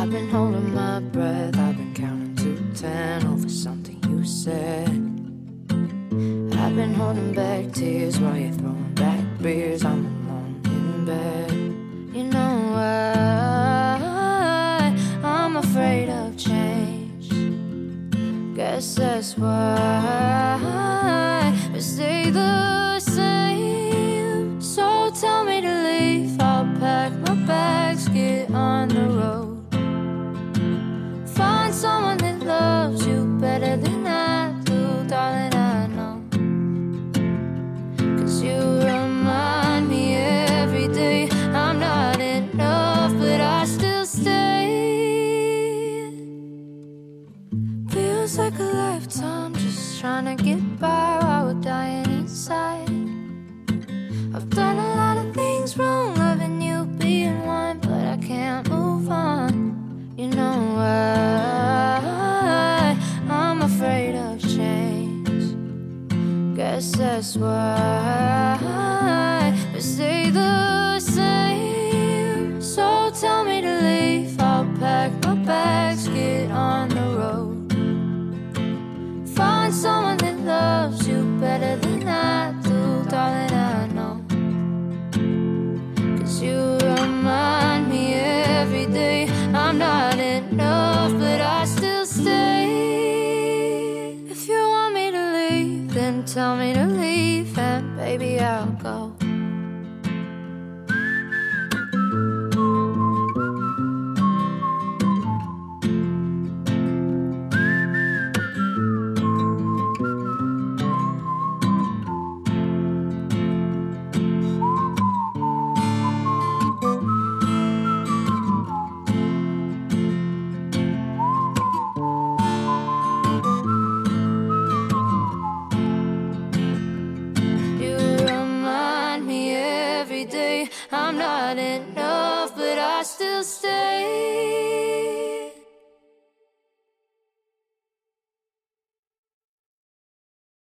I've been holding my breath, I've been counting to 10 over something you said. I've been holding back tears while you're throwing back beers. I'm alone in bed. You know why I'm afraid of change. Guess that's why we stay the same. So tell me to leave, I'll pack my bags, get on the road. Find someone that loves you better than I do, darling, I know. 'Cause you remind me every day I'm not enough, but I still stay. Feels like a lifetime just trying to get by while we're dying inside. I've done a lot of things wrong, loving you, being one, but I can't move on. You know why I'm afraid of change. Guess that's why we stay the same. So tell me to leave, I'll pack my bags, get on the road. Find someone that loves you better than I do, darling, I know. 'Cause you remind me every day I'm not enough, but I still stay. If you want me to leave, then tell me to leave, and baby, I'll go. I'm not enough, but I still stay.